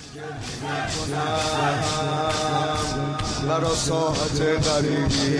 برا ساحت غریبی،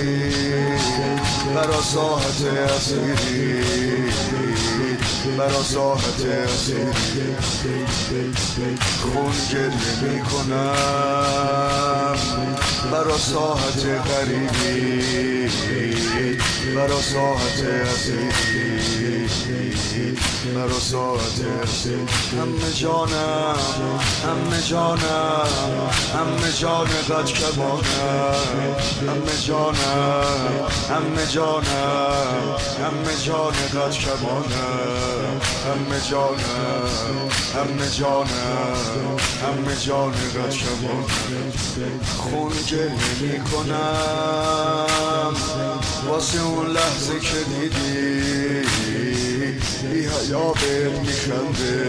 برا ساحت اسیری، برا ساحت اسیری خون گریه میکنم. برا ساحت غریبی، برا ساحت اسیری، برا ساحت اسیری. همه جانم، همه جانم، همه جان قد کبانم، همه جانم، همه جانم، همه جان قد کبانم، همه جانم، همه جانم، همه جان قد کبانم. خون گریه میکنم واسه اون لحظه که دیدی بی حیا بهت میخنده،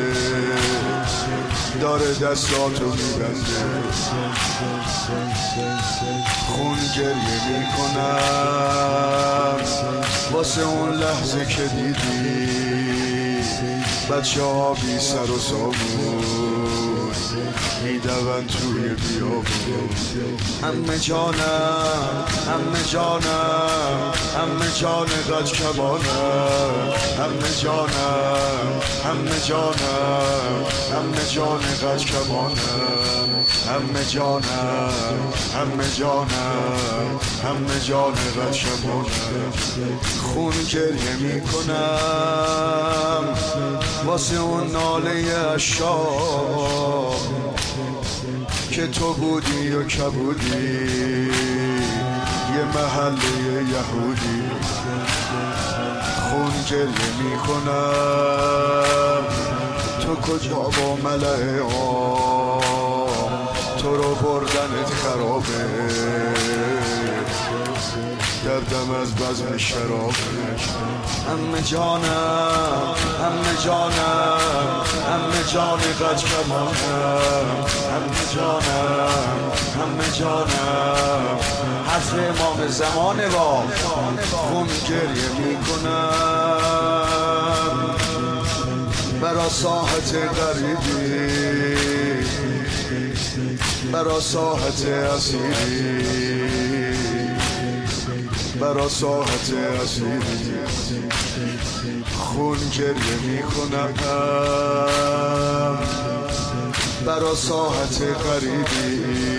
داره دستاتو میبنده. خون گریه میکنم واسه اون لحظه که دیدی بچه ها بی سر و سامون میدون توی بیابون. همه جانم، همه جانم، همه جان قد کبانم، همه جانم، همه جانم، همه جان قد کبانم، همه جانم، همه جانم، همه جان قد کبانم. خون گریه میکنم واسه اون ناله عشاق که تو بودی و کبودی یه محله یهودی. خون گریه میکنم تو کجا با ملعه تو رو بردنت خرابه، دردم از بزم شرابه. همه جانم، همه جانم، همه جان قد کبانم، همه جانم، همه جانم. حرف امام زمانه با خون گریه میکنم برا ساحت غریبی، برا ساحت اسیری، برا ساحت اسیری خون گریه میکنم برا ساحت غریبی،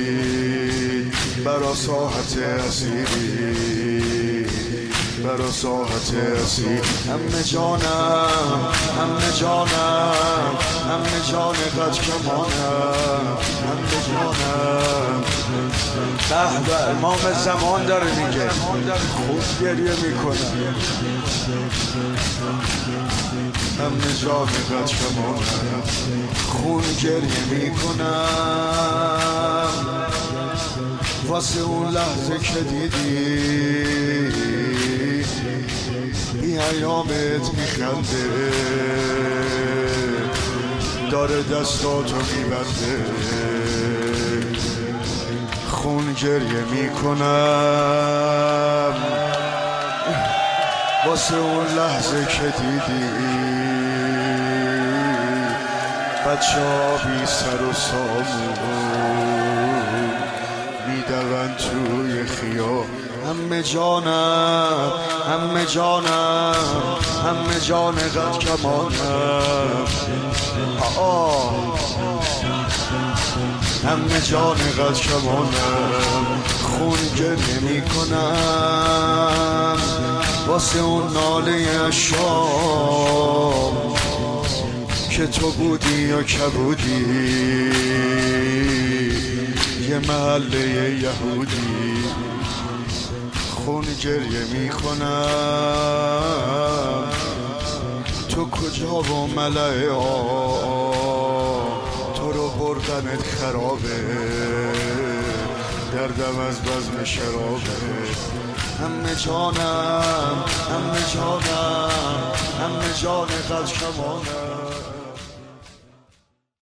برا ساحت اسیری، برا ساحت اسیری. همه جانم، همه جانم، همه جان قد کمانم، همه جانم. به امام زمان داره میگه خود گریه میکنم. همه جان قد کمانم خون گریه میکنم واسه اون لحظه که دیدی این ایامت میخنده، داره دستاتو میبنده. خون گریه میکنم واسه اون لحظه که دیدی بچه ها بی سر و سامون میدون توی خیابون. همه جانم، همه جانم، همه جان قد کمانم، همه جان قد کمانم. خون گریه میکنم واسه اون ناله عشاق که تو بودی یا کبودی یه محله یهودی. خون گریه میکنم تو کجا با ملعه تو رو بردنت خرابه، دردم از بزم شرابه. همه جانم، همه جانم، همه جان قد کمانم.